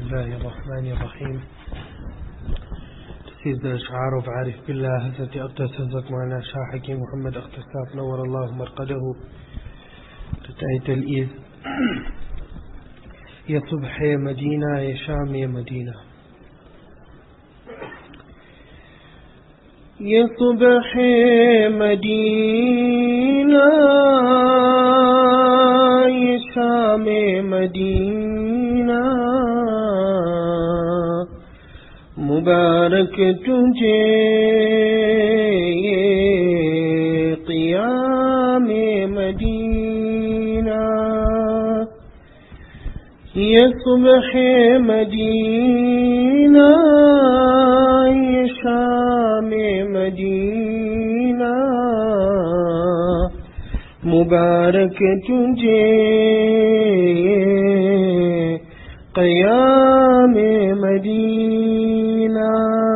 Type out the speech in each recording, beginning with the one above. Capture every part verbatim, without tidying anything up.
الله الرحمن الرحيم. تسيد الأشعار وعارف بالله التي أقدس هزت معنا شاحكي محمد اختصاف نور الله مرقده تتأيت الإيز يا صبح مدينة يا شام يا مدينة يا صبح مدينة يا شام مدینہ مبارک تجھے یہ قیام مدینہ یہ صبح مدینہ یہ شام مدینہ مبارک تجھے قیام مدینہ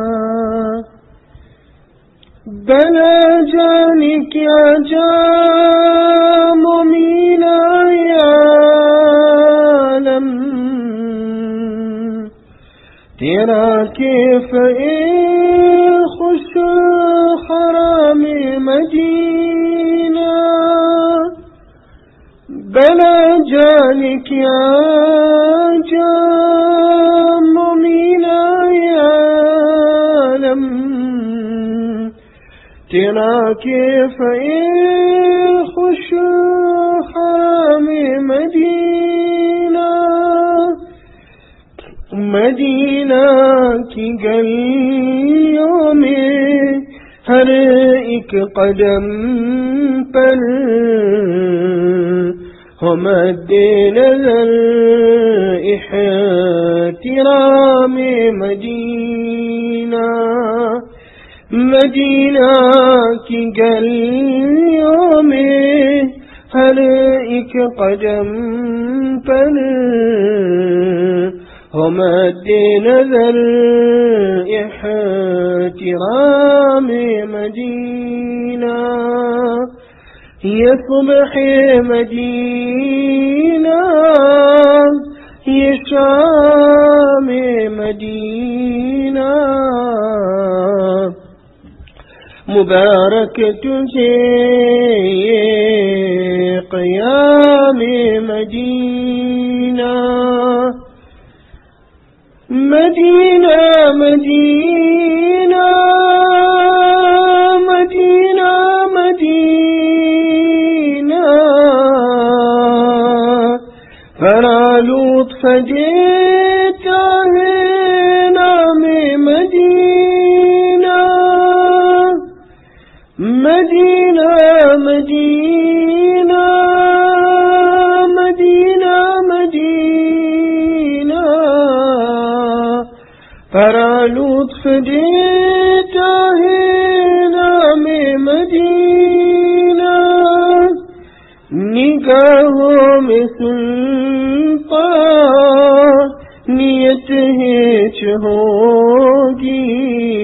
بلا جانے کیا جام مینا یا عالم تیرا کیف اے خوش حرام مدینہ بلا جانے کیا جام مینا یا عالم تیرا کیف اے خوش حرام مدینہ مدینہ کی گلیوں میں ہر ایک قدم پر ہم مد نظر احترام مدینہ مدینہ کی گلیوں میں ہر ایک قدم پر ہم مد نظر احترام مدینہ یہ صبح مدینہ یہ شام مدینہ مبارک تجھے یہ قیام مدینہ مدینہ مدینہ مدینہ مدینہ بڑا لطف دیتا ہے نام مدینہ مدینہ مدینہ مدینہ مدینہ بڑا لطف دیتا ہے نام مدینہ نگاہوں میں سلطا نیت ہیچ ہوگی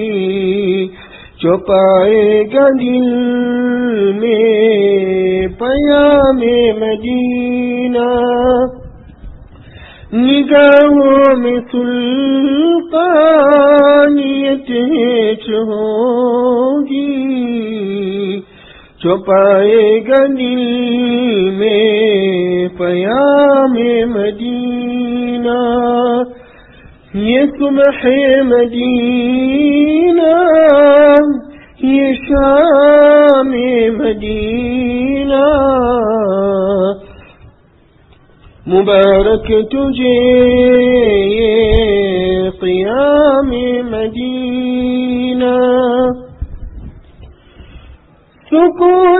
جو پائے گا دل میں پیام مدینہ نگاہوں میں سلطانیت ہیچ ہوگی جو پائے گا دل میں پیام مدینہ یہ صبح مدینہ یہ شام مدینہ مبارک تجھے یہ قیام مدینہ سکون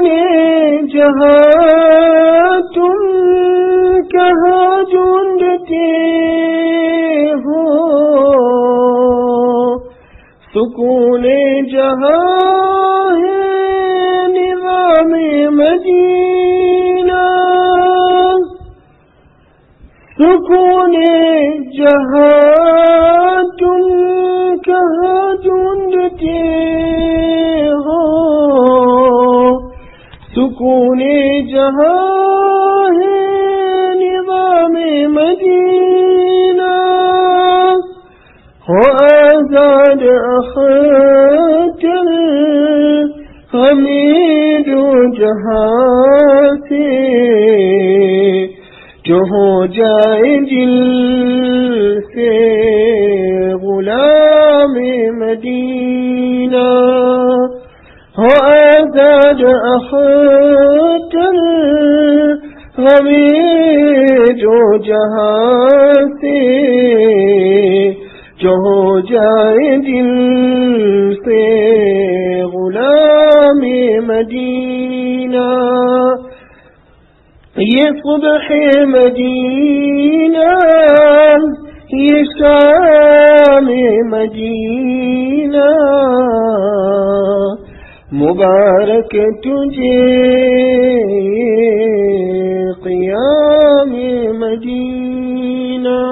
جہاں تم کہاں ڈھونڈتے ہو سکون جہاں ہے نظام مدینہ سکون جہاں تم کہاں ڈھونڈتے ہو سکون جہاں ہے نظام مدینہ وآزاد أخاك الحميد جهاتي جهو جائے دل سے غلام مدینہ ہو آزاد اخاک الحمید جہاں سے جہو جائے دل سے غلام مدینہ یہ صبح مدینہ یہ شام مدینہ مبارک تجھے قیام مدینہ.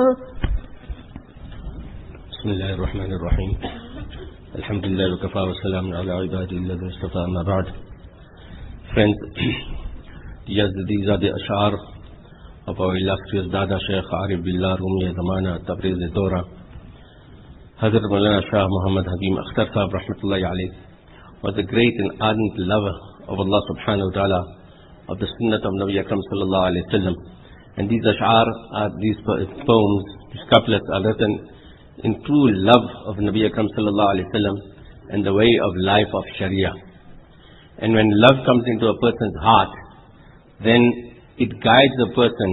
بسم الله الرحمن الرحيم. الحمد لله وكفى والسلام على عباده الذين اصطفى. أما بعد. Friends, yes, these are the ash'ar of our illustrious Dada Shaykh Arif Billah Rumi Zamana Tabriz Dora. Hazrat Maulana Shah Muhammad Hakim Akhtar Sahib Rahmatullahi Alayh was a great and ardent lover of Allah subhanahu wa ta'ala, of the sunnat of Nabi Akram sallallahu alayhi wa sallam. And these ash'ar are, these poems, these couplets are written in true love of Nabi Akram sallallahu alayhi wa sallam and the way of life of Sharia. And when love comes into a person's heart, then it guides a person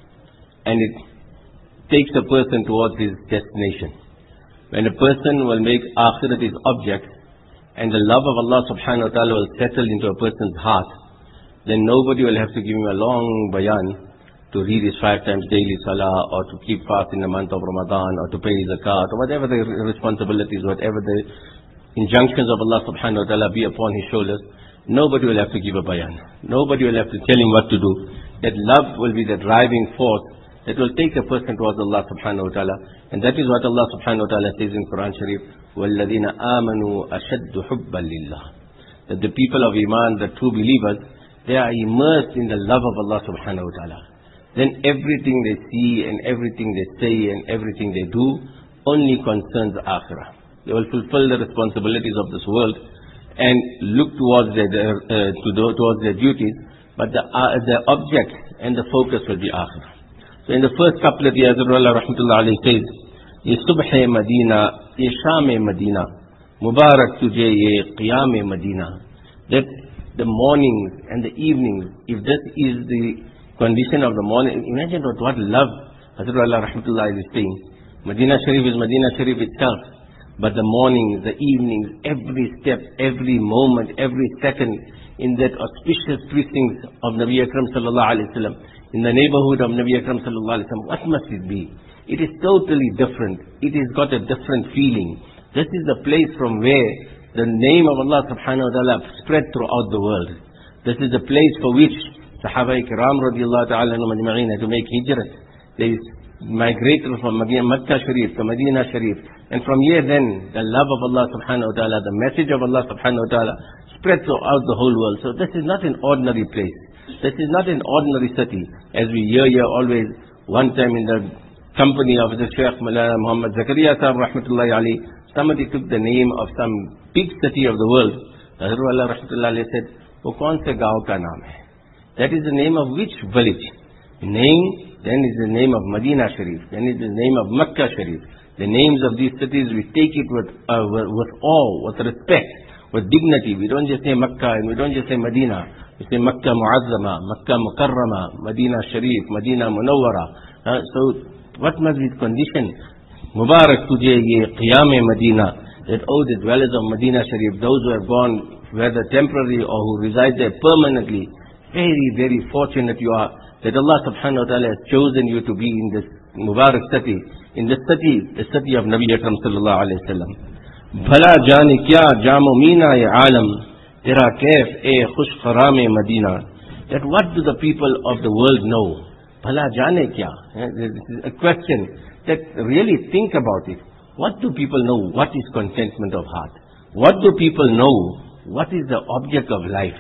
and it takes a person towards his destination. When a person will make akhirat his object and the love of Allah subhanahu wa ta'ala will settle into a person's heart, then nobody will have to give him a long bayan to read his five times daily salah, or to keep fast in the month of Ramadan, or to pay zakat, or whatever the responsibilities, whatever the injunctions of Allah subhanahu wa ta'ala be upon his shoulders. Nobody will have to give a bayan. Nobody will have to tell him what to do. That love will be the driving force that will take a person towards Allah subhanahu wa ta'ala. And that is what Allah subhanahu wa ta'ala says in Quran Sharif, وَالَّذِينَ آمَنُوا أَشَدُّ حُبًّا لِلَّهِ. That the people of Iman, the true believers, they are immersed in the love of Allah subhanahu wa ta'ala. Then everything they see and everything they say and everything they do only concerns akhirah. They will fulfill the responsibilities of this world and look towards their, their, uh, to do, towards their duties, but the, uh, the object and the focus will be akhirah. So in the first couplet, Ya Azrullah Rahmatullah Alayhi says, Ye subh Madina, Ye sham Madina, Mubarak tujhe ye qiyam Madina. That the mornings and the evenings, if this is the condition of the morning, imagine what, what love Azrullah Rahmatullah Alayhi is saying. Medina Sharif is Medina Sharif itself. But the mornings, the evenings, every step, every moment, every second in that auspicious precincts of Nabi Akram sallallahu alayhi wa sallam, in the neighborhood of Nabi Akram sallallahu alayhi wa sallam, what must it be? It is totally different. It has got a different feeling. This is the place from where the name of Allah subhanahu wa ta'ala spread throughout the world. This is the place for which Sahaba Ikram radiallahu ta'ala anhum ajma'in had to make hijrat. They migrated from Makkah Sharif to Medina Sharif. And from here then, the love of Allah subhanahu wa ta'ala, the message of Allah subhanahu wa ta'ala spread throughout the whole world. So this is not an ordinary place. This is not an ordinary city. As we hear here always, one time in the company of the Shaykh Maulana Muhammad Zakaria Sahib Rahmatullahi Alayhi, somebody took the name of some big city of the world. Hazrat Rahmatullahi Alayhi said, "Wo kaun se gaon ka naam hai?" That is the name of which village? Name, then is the name of Medina Sharif, then is the name of Makkah Sharif. The names of these cities, we take it with, uh, with, with awe, with respect, with dignity. We don't just say Makkah and we don't just say Medina. We say Makkah Mu'azzama, Makkah Mukarrama, Medina Sharif, Medina Munawwara. Uh, so what must be the condition? Mubarak tujhe ye qiyam Medina. That, oh, the dwellers of Medina Sharif, those who have gone, whether temporary or who reside there permanently, very, very fortunate you are that Allah subhanahu wa ta'ala has chosen you to be in this Mubarak city, in this city, the city of Nabi Akram sallallahu alayhi wa sallam. Bhala jane kya jamo meena ye alam, tera kaif e khush kharam e Medina. That what do the people of the world know? Bhala jane kya? This is a question that really think about it. What do people know? What is contentment of heart? What do people know? What is the object of life?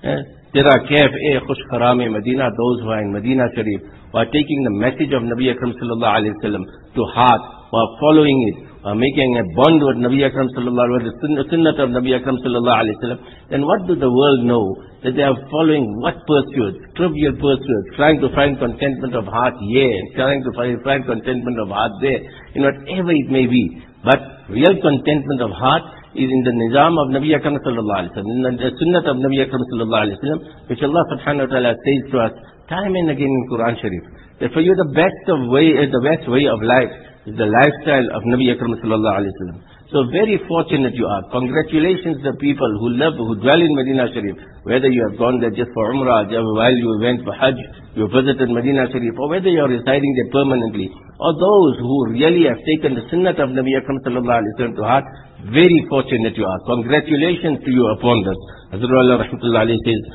Tera kaif e khush kharam e Medina, those who are in Medina Sharif, who are taking the message of Nabi Akram sallallahu alayhi wa sallam to heart, who are following it, who uh, making a bond with Nabi Akram sallallahu alaihi wasallam, the sunnah of Nabi Akram sallallahu alaihi wasallam, then what do the world know? That they are following what pursuits? Trivial pursuits, trying to find contentment of heart here, trying to find, find contentment of heart there, in whatever it may be. But real contentment of heart is in the nizam of Nabi Akram sallallahu alaihi wasallam, in the sunnah of Nabi Akram sallallahu alaihi wasallam, which Allah subhanahu wa ta'ala says to us time and again in Quran Sharif, that for you the best of way, the best way of life is the lifestyle of Nabi Akram sallallahu alaihi wasallam. So very fortunate you are. Congratulations to the people who live, who dwell in Medina Sharif, whether you have gone there just for Umrah, while you went for Hajj, you visited Medina Sharif, or whether you are residing there permanently, or those who really have taken the sunnah of Nabi Akram sallallahu alaihi wasallam to heart, very fortunate you are. Congratulations to you upon this. Hazrat Allah rahmatullah alayhi says,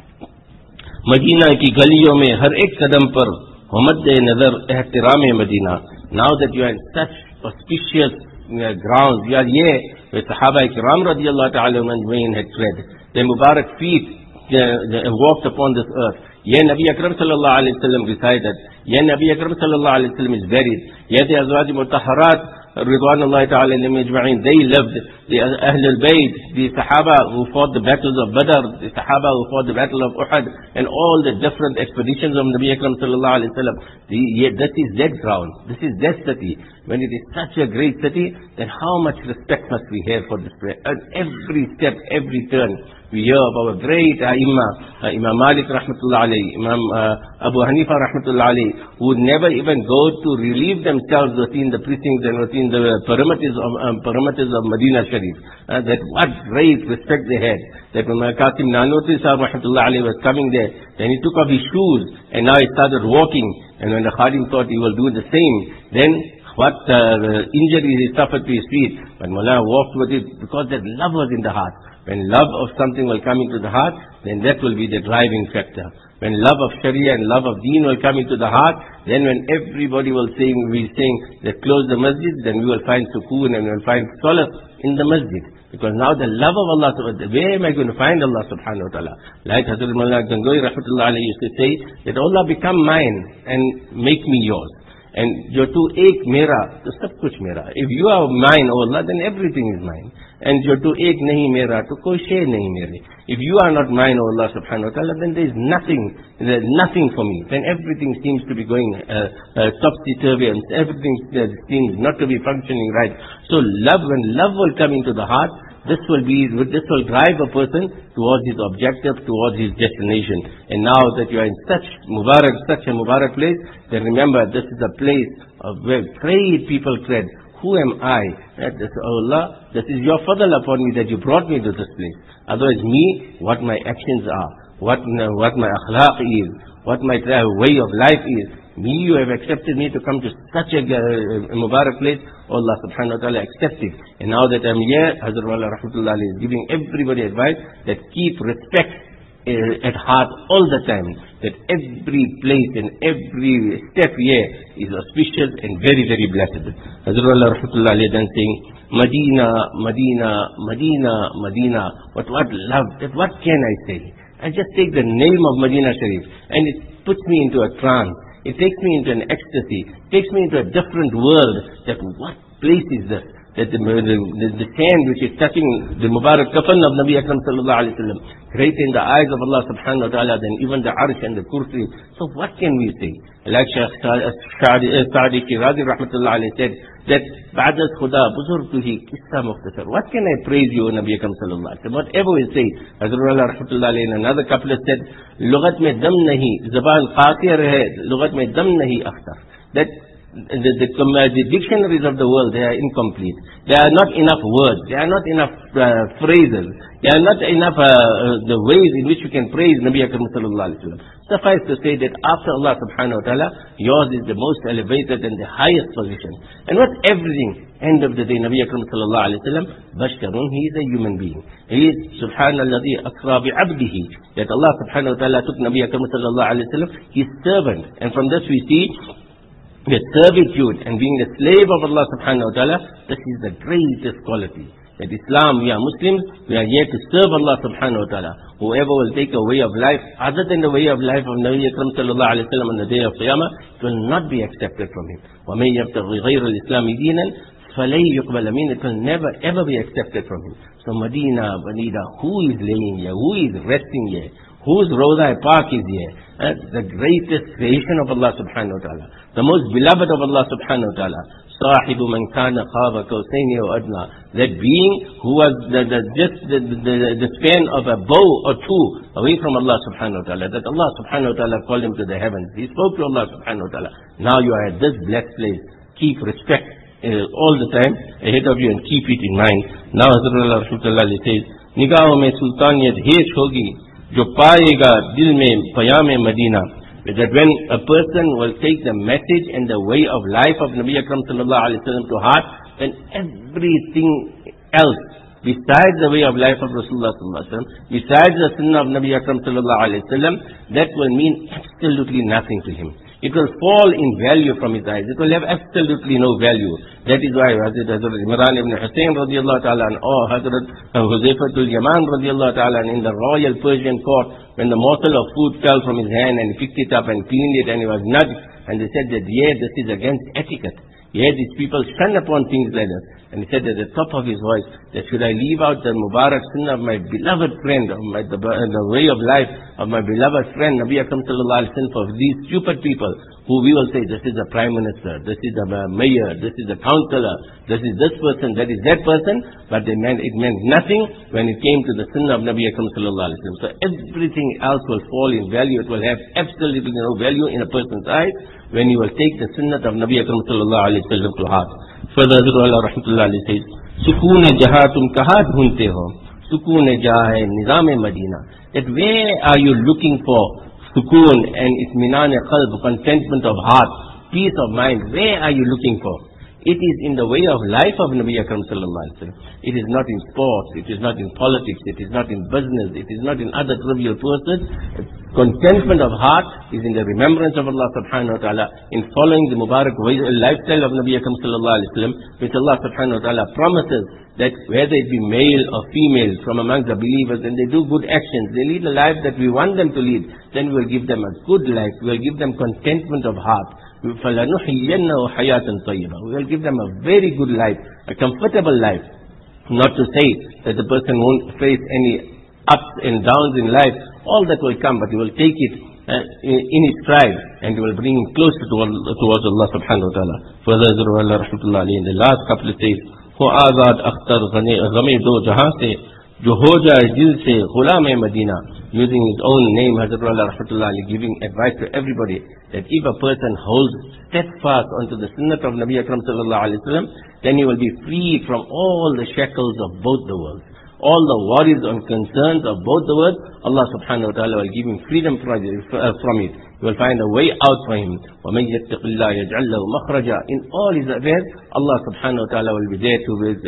Medina ki galiyon mein har ek kadam par humadde nazar ihtiram Medina. Now that you are in such auspicious uh, grounds, you are here where Sahaba Ikram radiyallahu ta'ala anhum had tread. Their Mubarak feet uh, walked upon this earth. Here Nabi Akram sallallahu alayhi wa sallam resided. Here Nabi Akram sallallahu alayhi wa sallam is buried. Here the Azwaj Mutahharat Ridwanullahi ta'ala alayhim ajma'in, they lived. The Ahl al-Bayt, the Sahaba who fought the battles of Badr, the Sahaba who fought the battle of Uhud, and all the different expeditions of Nabi Akram sallallahu alayhi wa sallam. This is that ground. This is that city. When it is such a great city, then how much respect must we have for this place? At every step, every turn, we hear of our great Aimma, uh, Imam Malik rahmatullah alayhi, Imam uh, Abu Hanifa rahmatullah alayhi, who would never even go to relieve themselves within the precincts and within the perimeters of, um, perimeters of Medina Sharif. Uh, that what great respect they had. That when Qasim Nanotri Sahib rahmatullah alayhi was coming there, then he took off his shoes and now he started walking. And when the Khadim thought he will do the same, then what uh, injuries he suffered to his feet. But Mullah walked with it because that love was in the heart. When love of something will come into the heart, then that will be the driving factor. When love of Sharia and love of Deen will come into the heart, then when everybody will say, we saying that close the masjid, then we will find sukoon and we will find solace in the masjid. Because now the love of Allah, where am I going to find Allah subhanahu wa ta'ala? Like Hazrat Mullah Gangohi rahmatullah alayhi used to say, that Allah become mine and make me yours. And your to ek mera, to sab kuch mera. If you are mine, O Allah, then everything is mine. And your to ek nahi mera, to koi shay nahi mere. If you are not mine, O Allah subhanahu wa ta'ala, then there is nothing, there is nothing for me. Then everything seems to be going uh, uh, topsy-turvy, and everything uh, seems not to be functioning right. So love, when love will come into the heart, this will be, this will drive a person towards his objective, towards his destination. And now that you are in such Mubarak, such a Mubarak place, then remember this is a place of where great people tread. Who am I? That is, oh Allah, this is your fadl upon me that you brought me to this place. Otherwise me, what my actions are, what, what my akhlaq is, what my way of life is. Me, you have accepted me to come to such a uh, Mubarak place. Oh Allah subhanahu wa ta'ala accept it. And now that I'm here, Hazrat Wala rahmatullah is giving everybody advice that keep respect uh, at heart all the time. That every place and every step here is auspicious and very, very blessed. Hazrat Wala rahmatullah then saying, Medina, Medina, Medina, Medina. What, what love, that what can I say? I just take the name of Medina Sharif and it puts me into a trance. It takes me into an ecstasy. It takes me into a different world. That what place is this? That the, the, the sand which is touching the Mubarak kafan of Nabi Akram sallallahu alayhi wa sallam, great in the eyes of Allah subhanahu wa ta'ala, than even the Arsh and the Kursi. So what can we say? Like Shaykh Sa'di Shirazi rahmatullah alayhi said, that Ba'das Khuda buzurtuhi kissa mukhtasar. What can I praise you, Nabi Akram sallallahu alayhi wa sallam? Whatever we say, Hazrat rahmatullah alayhi in another couplet said, Lugat mein dam nahi, zaban qasir hai, lugat mein dam nahi akhtar. That the, the, the dictionaries of the world, they are incomplete. There are not enough words. There are not enough uh, phrases. There are not enough uh, uh, the ways in which you can praise Nabi Akram sallallahu alayhi wa sallam. Suffice to say that after Allah subhanahu wa ta'ala, yours is the most elevated and the highest position. And what everything, end of the day, Nabi Akram sallallahu alayhi wa sallam, Bashkarun, he is a human being. He is subhanalladhi asra bi abdihi. That Allah subhanahu wa ta'ala took Nabi Akram sallallahu alayhi wa sallam, his servant. And from this we see the servitude and being the slave of Allah subhanahu wa ta'ala, this is the greatest quality. That Islam, we are Muslims, we are here to serve Allah subhanahu wa ta'ala. Whoever will take a way of life other than the way of life of Nabi Akram sallallahu alayhi wa sallam on the day of Qiyamah, it will not be accepted from him. وَمَنْ يَبْتَغِي غَيْرَ الْإِسْلَامِ دِينًا فَلَيْ يُقْبَلَ mean it will never ever be accepted from him. So Medina, Medina, who is laying here? Who is resting here? Whose Rawda Park is here? Uh, the greatest creation of Allah subhanahu wa ta'ala. The most beloved of Allah subhanahu wa ta'ala. صَاحِبُ مَنْ كَانَ قَابَ قَوْسَيْنِ وَأَدْنَى. That being who was the, the, just the, the, the span of a bow or two away from Allah subhanahu wa ta'ala. That Allah subhanahu wa ta'ala called him to the heavens. He spoke to Allah subhanahu wa ta'ala. Now you are at this blessed place. Keep respect uh, all the time ahead of you and keep it in mind. Now Hazrat Allah Rasulullah says, Nigaho mein sultaniyat hesh hogi, jo paayega dil mein payam-e Madina. That when a person will take the message and the way of life of Nabi Akram sallallahu alayhi wa sallam to heart, then everything else besides the way of life of Rasulullah sallallahu alayhi wa sallam, besides the sunnah of Nabi Akram sallallahu alayhi wa sallam, that will mean absolutely nothing to him. It will fall in value from his eyes. It will have absolutely no value. That is why Hazrat Hazrat Imran ibn Hussain radiallahu ta'ala or Hazrat Huzaifatul Yaman radiallahu ta'ala in the royal Persian court, when the morsel of food fell from his hand and he picked it up and cleaned it and he was nudged, and they said that, yeah, this is against etiquette. Yeah, these people shun upon things like that. And he said at the top of his voice, that should I leave out the Mubarak sunnah of my beloved friend, of my, the, the way of life of my beloved friend, Nabi Akram sallallahu alayhi wa sallam, for these stupid people, who we will say, this is the Prime Minister, this is the Mayor, this is the Councillor, this is this person, that is that person, but they meant, it meant nothing when it came to the sunnah of Nabi Akram sallallahu alayhi wa sallam. So everything else will fall in value, it will have absolutely no value in a person's eyes, when you will take the sunnah of Nabi Akram sallallahu alayhi wa sallam to heart. Further, Allah rahmatullah alayhi says, Sukoon jaha tum kaha dhunte ho? Sukoon jaha hai nizam Madina. That where are you looking for sukoon and itminan qalb, contentment of heart, peace of mind? Where are you looking for? It is in the way of life of Nabi Akram sallallahu alayhi wa sallam. It is not in sports, it is not in politics, it is not in business, it is not in other trivial pursuits. Contentment of heart is in the remembrance of Allah subhanahu wa ta'ala, in following the Mubarak lifestyle of Nabi Akram sallallahu alayhi wa sallam, which Allah subhanahu wa ta'ala promises that whether it be male or female from among the believers, and they do good actions, they lead a life that we want them to lead, then we will give them a good life, we will give them contentment of heart. فَلَنُحْيِيَنَّهُ حَيَاةً طَيِّبًا. We will give them a very good life, a comfortable life. Not to say that the person won't face any ups and downs in life, all that will come, but he will take it uh, in, in his stride, and he will bring him closer to, towards Allah subhanahu wa ta'ala. Further, Allah rahmatullah alayhi in the last couple of days, ho azad akhtar ghame do jahan se, jo ho jaye dil se ghulam e Madina, using his own name, Hazrat Allah rahmatullah alayhi, giving advice to everybody, that if a person holds steadfast onto the sunnah of Nabi Akram sallallahu alayhi wa sallam, then he will be freed from all the shackles of both the worlds. All the worries and concerns of both the worlds, Allah subhanahu wa ta'ala will give him freedom from it. He will find a way out for him. وَمَنْ يَتَّقِ اللَّهَ يَجْعَلْ لَهُ مَخْرَجًا. In all his affairs, Allah subhanahu wa ta'ala will be there to,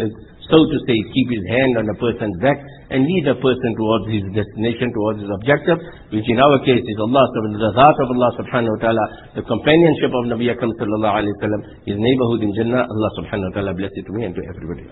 so to say, keep his hand on a person's back and lead a person towards his destination, towards his objective, which in our case is Allah, the Zat of Allah subhanahu wa ta'ala, the companionship of Nabi Akram sallallahu alayhi wa sallam, his neighborhood in Jannah. Allah subhanahu wa ta'ala bless it to me and to everybody.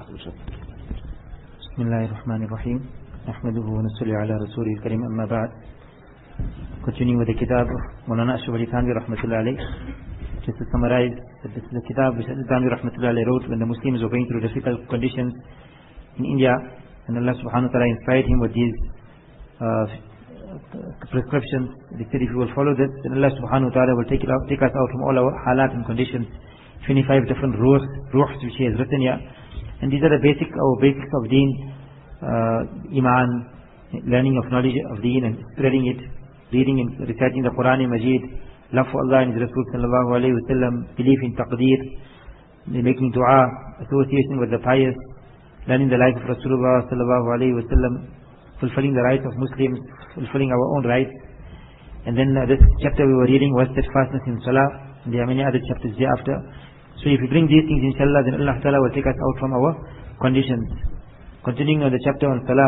Bismillahir Rahmanir Rahim. Nahmaduhu wa nusalli ala Rasulil Karim, amma ba'd. Continuing with the kitab of Maulana Ashraf Ali Thanvi rahmatullah alayh. Just to summarize, this is the kitab which Thanvi rahmatullah alayh wrote when the Muslims were going through difficult conditions in India, and Allah subhanahu wa ta'ala inspired him with these uh, prescriptions. He said, if you will follow this, then Allah subhanahu wa ta'ala will take, it out, take us out from all our halat and conditions. twenty-five different ruhs, ruhs which he has written here. And these are the basic, our basics of deen, uh, iman, learning of knowledge of deen and spreading it, reading and reciting the Quran and Majid, love for Allah and His Rasul sallallahu alayhi wa sallam, belief in taqdeer, making dua, association with the pious, learning the life of Rasulullah sallallahu alayhi wa sallam, fulfilling the rights of Muslims, fulfilling our own rights. And then uh, this chapter we were reading was steadfastness in salah, and there are many other chapters thereafter. So if we bring these things inshallah, then Allah Ta'ala will take us out from our conditions. Continuing on the chapter on salah,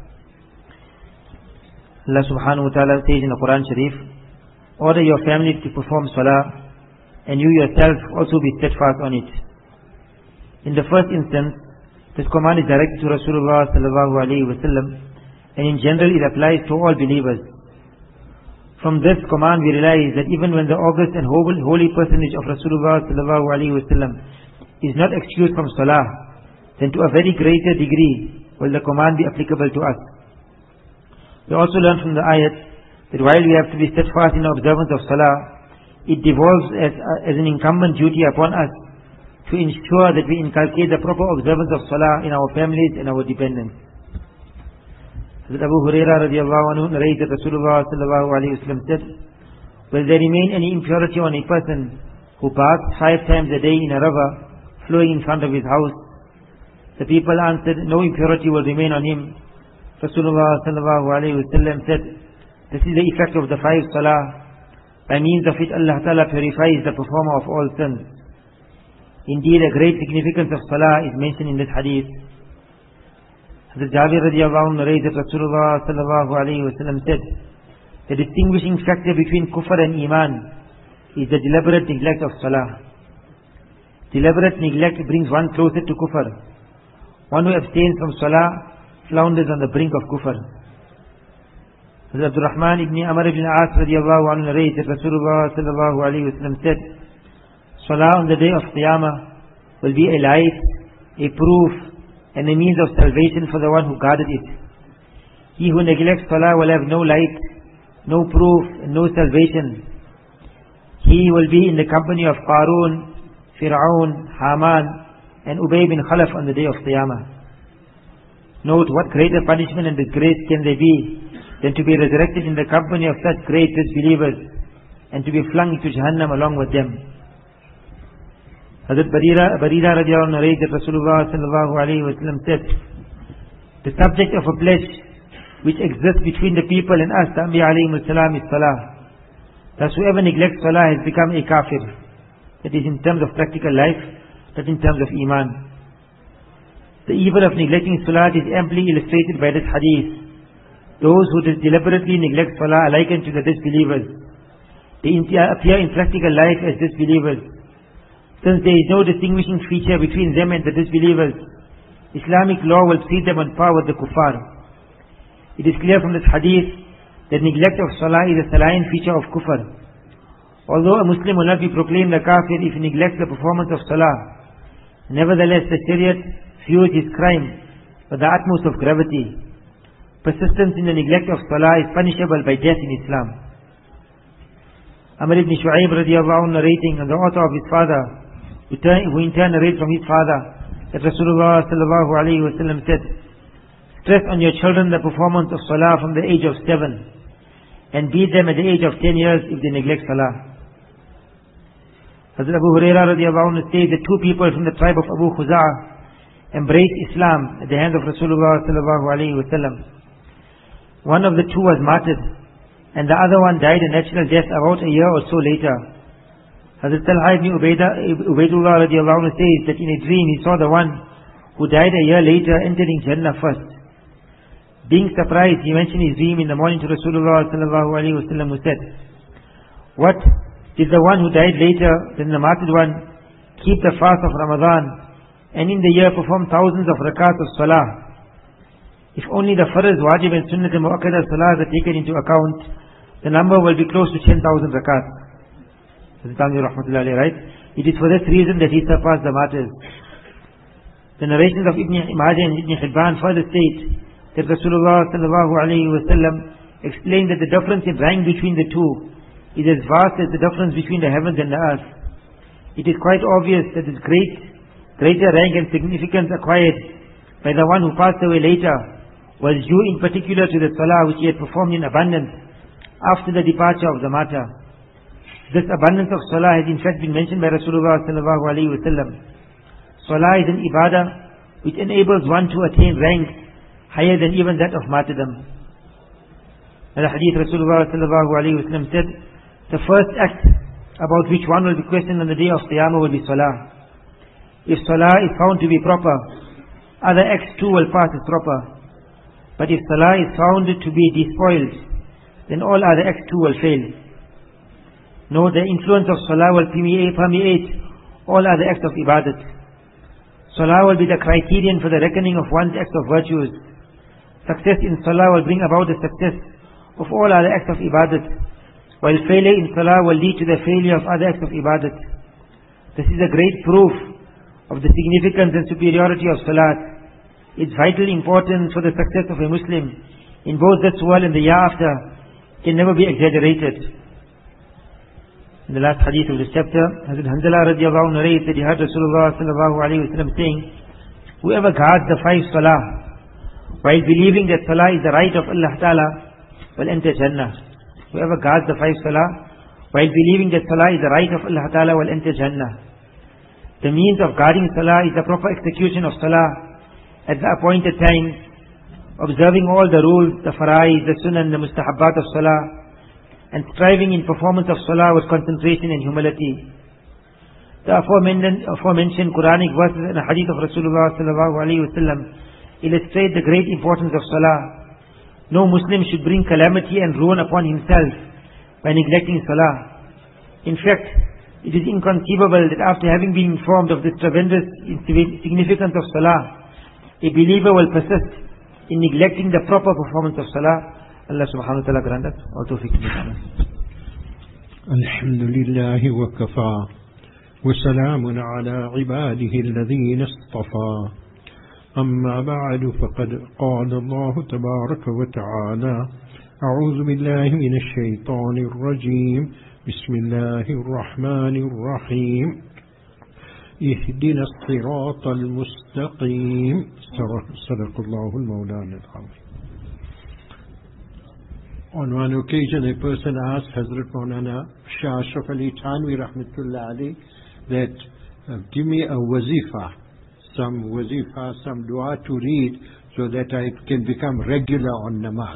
Allah subhanahu wa ta'ala says in the Quran Sharif, order your family to perform salah, and you yourself also be steadfast on it. In the first instance, this command is directed to Rasulullah sallallahu alayhi wa sallam, and in general it applies to all believers. From this command we realize that even when the august and holy personage of Rasulullah sallallahu alayhi wa sallam is not excused from salah, then to a very greater degree will the command be applicable to us. We also learn from the ayat that while we have to be steadfast in the observance of salah, it devolves as, uh, as an incumbent duty upon us to ensure that we inculcate the proper observance of salah in our families and our dependents. Hazrat Abu Hurairah radiallahu anhu narrates that Rasulullah sallallahu alayhi wa sallam said, will there remain any impurity on a person who baths five times a day in a river flowing in front of his house? The people answered, no impurity will remain on him. Rasulullah sallallahu alayhi wa sallam said, this is the effect of the five salah, by means of which Allah Ta'ala purifies the performer of all sins. Indeed, a great significance of salah is mentioned in this hadith. Hazrat Jabir radiallahu anhu narrates that Rasulullah sallallahu alayhi wa sallam said, the distinguishing factor between kufr and iman is the deliberate neglect of salah. Deliberate neglect brings one closer to kufr. One who abstains from salah flounders on the brink of kufr. Hazrat Abdul Rahman ibn Amr ibn As radiallahu anhu narrates that Rasulullah sallallahu alayhi wa sallam said, salah on the day of Qiyamah will be a light, a proof, and a means of salvation for the one who guarded it. He who neglects salah will have no light, no proof, and no salvation. He will be in the company of Qarun, Fir'aun, Haman, and Ubay bin Khalaf on the day of Qiyamah. Note, what greater punishment and disgrace can there be than to be resurrected in the company of such great disbelievers and to be flung into Jahannam along with them. Hazrat Barira, Barira radiallahu anhu narrates that Rasulullah sallallahu alayhi wa sallam said, the subject of a pledge which exists between the people and us, the Anbiya alayhim salam, is salah. Thus whoever neglects salah has become a kafir. That is in terms of practical life, not in terms of iman. The evil of neglecting salah is amply illustrated by this hadith. Those who deliberately neglect salah are likened to the disbelievers. They appear in practical life as disbelievers. Since there is no distinguishing feature between them and the disbelievers, Islamic law will treat them on par with the kuffar. It is clear from this hadith that neglect of salah is a saline feature of kufr. Although a Muslim will not be proclaimed a kafir if he neglects the performance of salah, nevertheless the Shariat views his crime with the utmost of gravity. Persistence in the neglect of salah is punishable by death in Islam. Amr ibn Shu'aib radiallahu anhu narrating, and the author of his father, who, turn, who in turn narrates from his father, that Rasulullah sallallahu alayhi wa sallam said, stress on your children the performance of salah from the age of seven, and beat them at the age of ten years if they neglect salah. Hazrat Abu Hurairah radiallahu anhu says that two people from the tribe of Abu Khuza'ah embraced Islam at the hands of Rasulullah sallallahu alayhi wa sallam. One of the two was martyred, and the other one died a natural death about a year or so later. Hazrat Talha ibn Ubaidullah radiallahu anhu says that in a dream he saw the one who died a year later entering Jannah first. Being surprised, he mentioned his dream in the morning to Rasulullah sallallahu alayhi wa sallam, who said, what, did the one who died later than the martyred one keep the fast of Ramadan and in the year perform thousands of rakats of salah? If only the farz, wajib and sunnat and mu'akkada salahs are taken into account, the number will be close to ten thousand rakats. Right? It is for this reason that he surpassed the martyrs. The narrations of Ibn Majah and Ibn Hibban further state that Rasulullah sallallahu alayhi wa sallam explained that the difference in rank between the two is as vast as the difference between the heavens and the earth. It is quite obvious that this great, greater rank and significance acquired by the one who passed away later was due in particular to the salah which he had performed in abundance after the departure of the martyr. This abundance of salah has in fact been mentioned by Rasulullah sallallahu alayhi wa sallam. Salah is an ibadah which enables one to attain rank higher than even that of martyrdom. In the hadith, Rasulullah sallallahu alayhi wa sallam said, the first act about which one will be questioned on the day of Qiyamah will be salah. If salah is found to be proper, other acts too will pass as proper. But if salah is found to be despoiled, then all other acts too will fail. No, the influence of salah will permeate, permeate all other acts of ibadat. Salah will be the criterion for the reckoning of one's acts of virtues. Success in salah will bring about the success of all other acts of ibadat, while failure in salah will lead to the failure of other acts of ibadat. This is a great proof of the significance and superiority of Salat, its vital importance for the success of a Muslim in both this world and the year after, can never be exaggerated. In the last hadith of this chapter, Hazrat Hanzala radiallahu anhu narrates that he heard Rasulullah sallallahu alayhi wa sallam saying, whoever guards the five salah, while believing that salah is the right of Allah Ta'ala, will enter Jannah. Whoever guards the five salah, while believing that salah is the right of Allah Ta'ala, will enter Jannah. The means of guarding salah is the proper execution of salah at the appointed times, observing all the rules, the fara'id, the sunnah, and the mustahabbat of salah, and striving in performance of salah with concentration and humility. The aforementioned, aforementioned Quranic verses and a hadith of Rasulullah sallallahu alaihi wasallam illustrate the great importance of salah. No Muslim should bring calamity and ruin upon himself by neglecting salah. In fact, it is inconceivable that after having been informed of this tremendous significance of salah, a believer will persist in neglecting the proper performance of salah. Allah subhanahu wa ta'ala grant us all tawfiq. Alhamdulillahi wa kafa wa salamun ala ibadihi alladhina istafa. Amma ba'du, faqad qala Allah tabaraka wa ta'ala, a'udhu billahi minash shaitanir rajim, bismillahir rahmanir rahim, ihdina as-siratal mustaqim. Sadaqallahu al-mawlana al-azim. On one occasion, a person asked Hazrat Maulana Shah Ashraf Ali Thanvi rahmatullah alayhi that uh, give me a wazifa, some wazifa, some dua to read so that I can become regular on namaz.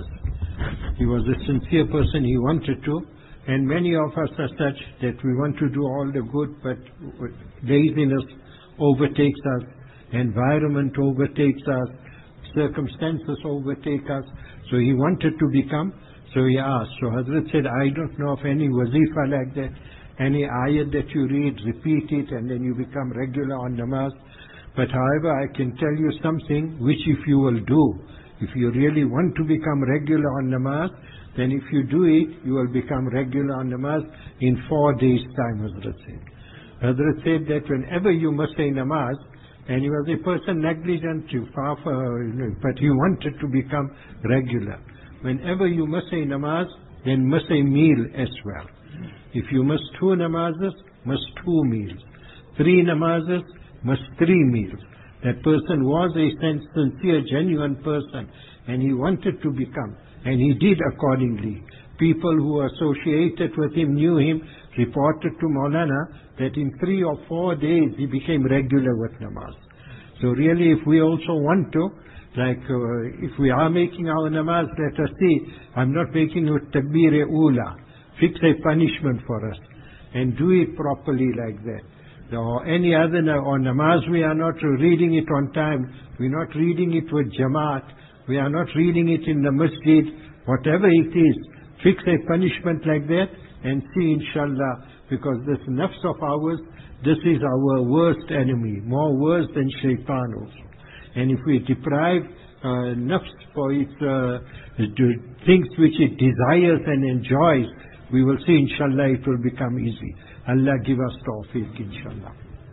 He was a sincere person, he wanted to, and many of us are such that we want to do all the good, but laziness overtakes us, environment overtakes us, circumstances overtake us. So he wanted to become, so he asked. So Hazrat said, I don't know of any wazifa like that, any ayat that you read, repeat it, and then you become regular on namaz. But however, I can tell you something which if you will do, if you really want to become regular on namaz, then if you do it, you will become regular on namaz in four days' time, Hazrat said. Hazrat said that whenever you must say namaz, and he was a person negligent, far, far, but he wanted to become regular. Whenever you must say namaz, then must say meal as well. If you must two namazes, must two meals. Three namazes, must three meals. That person was a sincere, genuine person, and he wanted to become, and he did accordingly. People who associated with him, knew him, reported to Maulana that in three or four days he became regular with namaz. So really, if we also want to, like uh, if we are making our namaz, let us see, I'm not making it takbir-e-ula, fix a punishment for us, and do it properly like that. Or any other, or namaz, we are not reading it on time, we are not reading it with jamaat, we are not reading it in the masjid, whatever it is, fix a punishment like that, and see inshallah, because this nafs of ours, this is our worst enemy, more worse than shaitan also. And if we deprive uh, nafs for its uh, things which it desires and enjoys, we will see inshallah it will become easy. Allah give us tawfiq inshallah.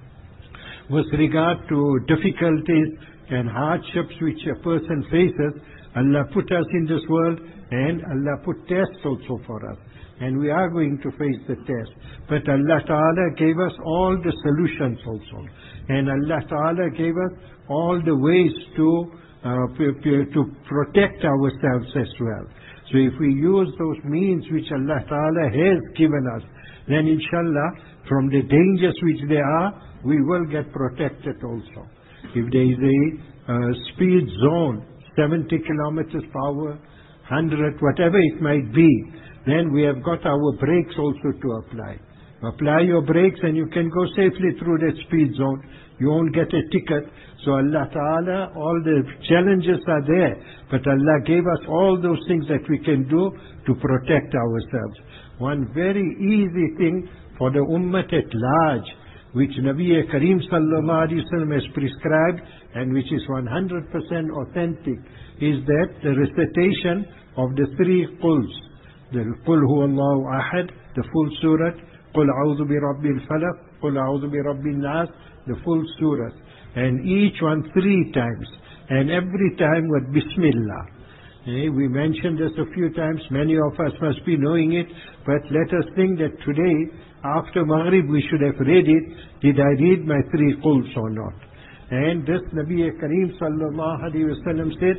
With regard to difficulties and hardships which a person faces, Allah put us in this world and Allah put tests also for us. And we are going to face the test. But Allah Ta'ala gave us all the solutions also. And Allah Ta'ala gave us all the ways to, uh, to protect ourselves as well. So if we use those means which Allah Ta'ala has given us, then inshallah, from the dangers which there are, we will get protected also. If there is a uh, speed zone, seventy kilometers per hour, one hundred, whatever it might be, then we have got our brakes also to apply. Apply your brakes and you can go safely through that speed zone. You won't get a ticket. So Allah Ta'ala, all the challenges are there. But Allah gave us all those things that we can do to protect ourselves. One very easy thing for the ummah at large, which Nabi Kareem Sallallahu Alaihi Wasallam has prescribed and which is one hundred percent authentic, is that the recitation of the three quls. The Qul Huwallahu Ahad, the full surah, Qul A'udhu bi Rabbil Falaq, Qul A'udhu bi Rabbil Nas, the full surah, and each one three times, and every time with Bismillah. Eh, we mentioned this a few times, many of us must be knowing it, but let us think that today, after Maghrib, we should have read it. Did I read my three quls or not? And this Nabi Kareem sallallahu alayhi wa sallam said,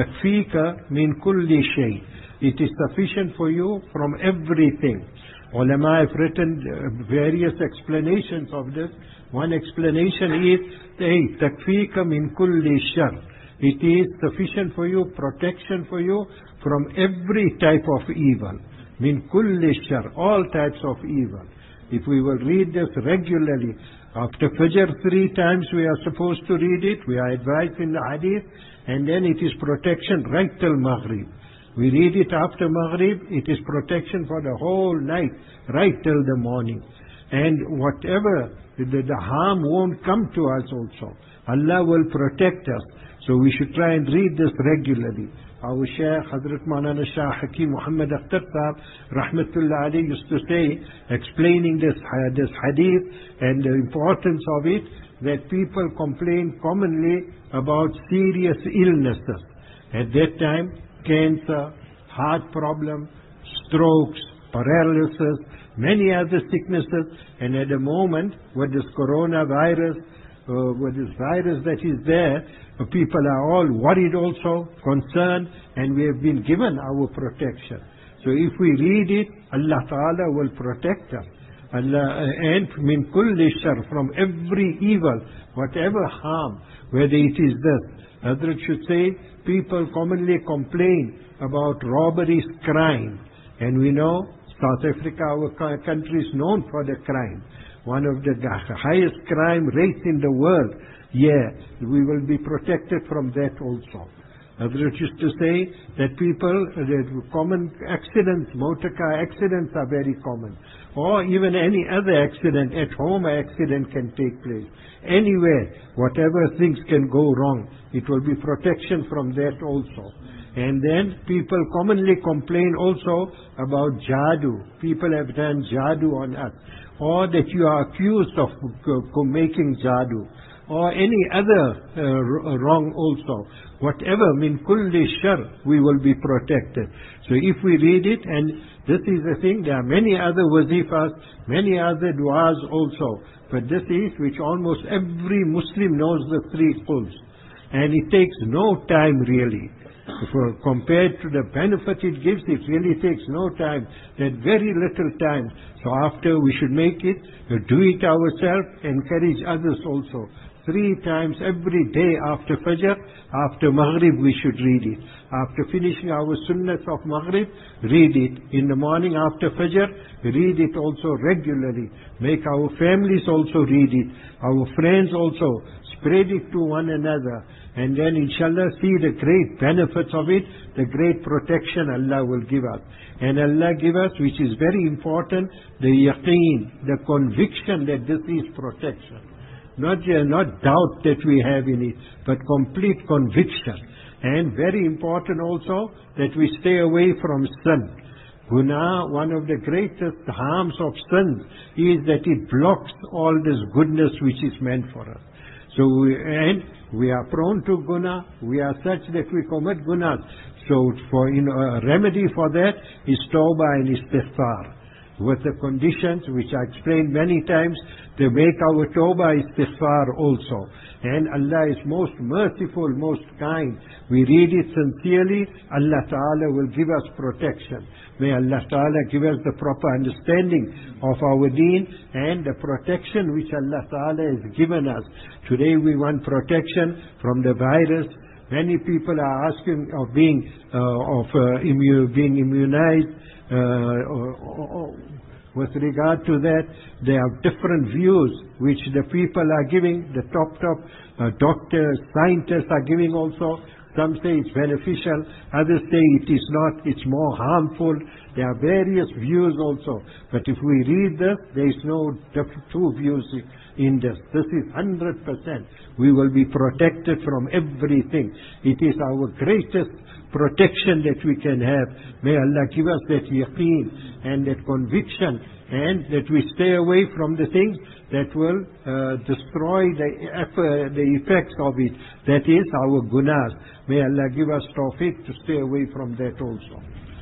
Takfika min kulli shay. It is sufficient for you from everything. Ulama have written various explanations of this. One explanation is, hey, Takfika min kulli shar. It is sufficient for you, protection for you from every type of evil. Min kulli shar, all types of evil. If we will read this regularly, after Fajr three times we are supposed to read it, we are advised in the Hadith, and then it is protection right till Maghrib. We read it after Maghrib, it is protection for the whole night, right till the morning. And whatever, the, the harm won't come to us also. Allah will protect us. So we should try and read this regularly. Our Shaykh, Hazrat Maulana Shah Hakim Muhammad Akhtar Sahab, Rahmatullah alayhi, used to say, explaining this, this hadith and the importance of it, that people complain commonly about serious illnesses. At that time, cancer, heart problem, strokes, paralysis, many other sicknesses, and at the moment, with this coronavirus, uh, with this virus that is there, uh, people are all worried also, concerned, and we have been given our protection. So if we read it, Allah Ta'ala will protect us. Allah, and min kulli shar, from every evil, whatever harm, whether it is this. Hazrat should say, people commonly complain about robberies, crime. And we know South Africa, our country, is known for the crime. One of the highest crime rates in the world. Yeah, we will be protected from that also. Hazrat used to say that people, that common accidents, motor car accidents are very common. Or even any other accident, at home accident can take place. Anywhere, whatever things can go wrong, it will be protection from that also. And then people commonly complain also about jadoo. People have done jadoo on us. Or that you are accused of making jadoo. Or any other uh, wrong also. Whatever, min kulli shar, we will be protected. So if we read it, and this is the thing, there are many other wazifas, many other du'as also. But this is which almost every Muslim knows, the three quls. And it takes no time really. If uh, compared to the benefit it gives, it really takes no time, that very little time. So after we should make it, uh, do it ourselves, encourage others also. Three times every day after Fajr, after Maghrib we should read it. After finishing our sunnahs of Maghrib, read it. In the morning after Fajr, read it also regularly. Make our families also read it. Our friends also, spread it to one another. And then inshallah see the great benefits of it, the great protection Allah will give us. And Allah give us, which is very important, the yaqeen, the conviction that this is protection. Not, uh, not doubt that we have in it, but complete conviction. And very important also that we stay away from sin. Guna, one of the greatest harms of sin is that it blocks all this goodness which is meant for us. So, we, and we are prone to guna, we are such that we commit gunas. So, for you know, a remedy for that is tawbah and istighfar. With the conditions which I explained many times, to make our tawbah istighfar also. And Allah is most merciful, most kind. We read it sincerely, Allah Ta'ala will give us protection. May Allah Ta'ala give us the proper understanding of our deen and the protection which Allah Ta'ala has given us. Today we want protection from the virus. Many people are asking of being uh, of uh, immu being immunized. Uh, or, or, or, with regard to that, there are different views which the people are giving. The top top uh, doctors, scientists are giving also. Some say it's beneficial, others say it is not, it's more harmful. There are various views also. But if we read this, there is no two views in this. This is one hundred percent. We will be protected from everything. It is our greatest protection that we can have. May Allah give us that yaqeen and that conviction, and that we stay away from the things that will uh, destroy the, uh, the effects of it. That is our gunas. May Allah give us tawfiq to stay away from that also.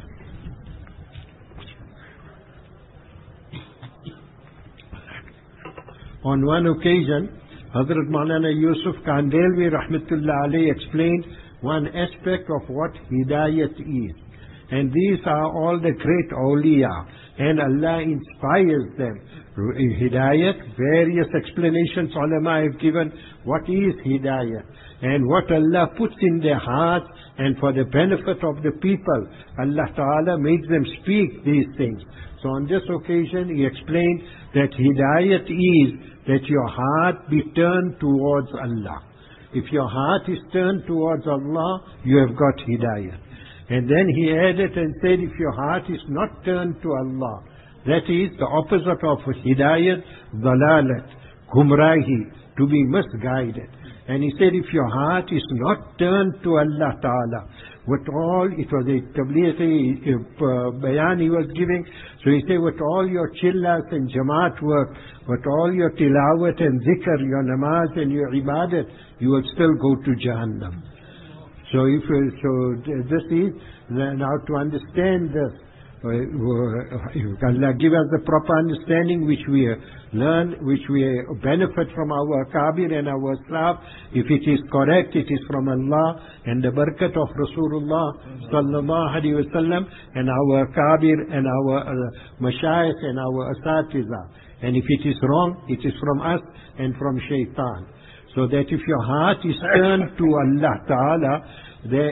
On one occasion, Hazrat Maulana Yusuf Kandhelwi Rahmatullah Alayhi explained one aspect of what Hidayat is. And these are all the great awliya, and Allah inspires them. Hidayat, various explanations ulama have given what is Hidayat, and what Allah puts in their hearts, and for the benefit of the people, Allah Ta'ala makes them speak these things. So on this occasion he explained that Hidayat is that your heart be turned towards Allah. If your heart is turned towards Allah, you have got Hidayat. And then he added and said, if your heart is not turned to Allah, that is the opposite of Hidayat, Dalalat, Gumrahi, to be misguided. And he said, if your heart is not turned to Allah Ta'ala, with all, it was a tablighi uh, bayan he was giving, so he said, with all your chillas and jamaat work, with all your tilawat and zikr, your namaz and your ibadat, you will still go to Jahannam. So if so, this is now to understand this. Allah give us the proper understanding which we learn, which we benefit from our Kabir and our Aslaf. If it is correct, it is from Allah and the barakat of Rasulullah sallallahu alaihi wasallam and our Kabir and our uh, Mashayikh and our Asatiza. And if it is wrong, it is from us and from Shaitan. So that if your heart is turned to Allah Ta'ala, there,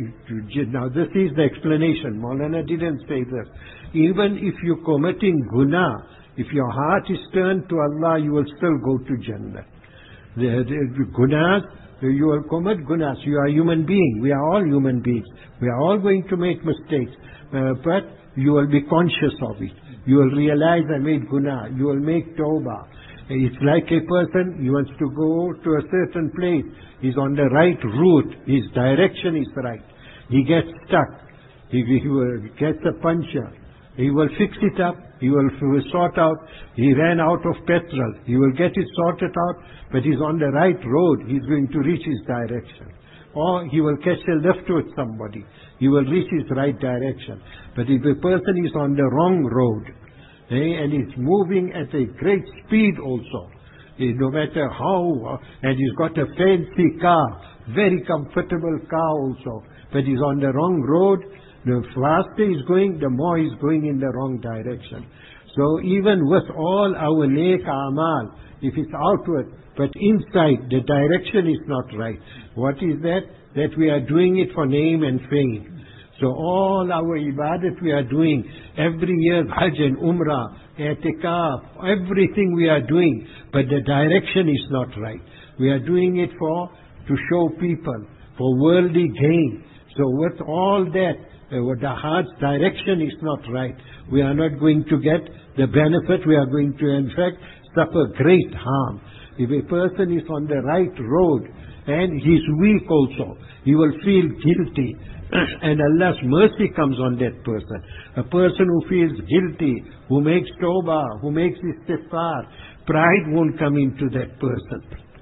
now this is the explanation. Maulana didn't say this. Even if you're committing guna, if your heart is turned to Allah, you will still go to Jannah. The, the, the gunas, you will commit gunas. You are a human being. We are all human beings. We are all going to make mistakes. Uh, but you will be conscious of it. You will realize I made guna. You will make tawbah. It's like a person, he wants to go to a certain place. He's on the right route. His direction is right. He gets stuck. He, he will gets a puncture. He will fix it up. He will, he will sort out. He ran out of petrol. He will get it sorted out. But he's on the right road. He's going to reach his direction. Or he will catch a lift with somebody. He will reach his right direction. But if a person is on the wrong road, Eh, and he's moving at a great speed also, eh, no matter how, uh, and he's got a fancy car, very comfortable car also, but he's on the wrong road. The faster he's going, the more he's going in the wrong direction. So even with all our neek amal, if it's outward, but inside the direction is not right. What is that? That we are doing it for name and fame. So all our ibadat we are doing, every year Hajj and Umrah, I'tikaf, everything we are doing, but the direction is not right. We are doing it for, to show people, for worldly gain. So with all that, uh, the heart's direction is not right. We are not going to get the benefit, we are going to in fact suffer great harm. If a person is on the right road, and he's weak also, he will feel guilty. And Allah's mercy comes on that person. A person who feels guilty, who makes tawbah, who makes istighfar, pride won't come into that person.